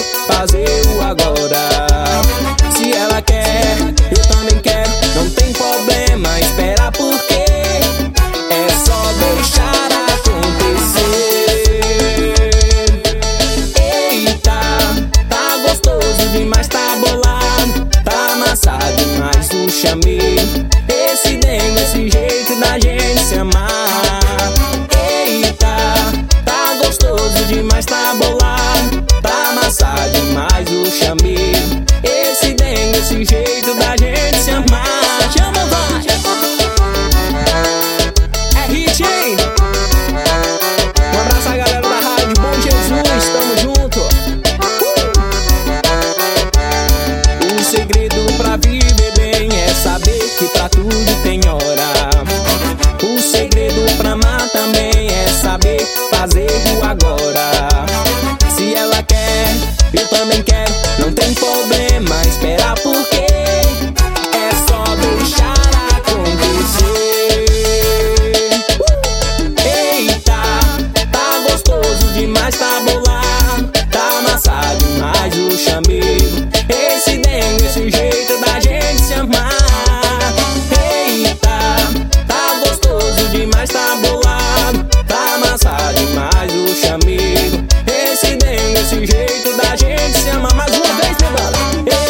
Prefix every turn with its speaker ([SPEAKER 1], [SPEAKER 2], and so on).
[SPEAKER 1] fazer o agora. Se ela quer, eu também quero, não tem problema esperar, porque é só deixar acontecer. Eita, tá gostoso demais, tá bolado, tá amassado demais o chamego. Esse dengo, esse jeito da gente se amar. Eita, tá gostoso demais, tá bolado, tá amassado demais o chamego. Esse dengo, esse jeito da gente se amar. Chama, vai! É hit, hein? Um abraço à galera da rádio Bom Jesus, tamo junto. O segredo pra viver bem é saber que pra tudo tem hora. O segredo pra amar também é saber fazer o agora. Se ela quer, eu também quero, não tem problema esperar, porque é só deixar acontecer. Eita, tá gostoso demais, tá bolado, tá amassado demais o chamego. Esse dengo, esse jeito da gente se amar. Eita, tá gostoso demais, tá bolado, tá amassado demais o chamego. Esse dengo, esse jeito da gente se amar. Mais uma vez, meu brother.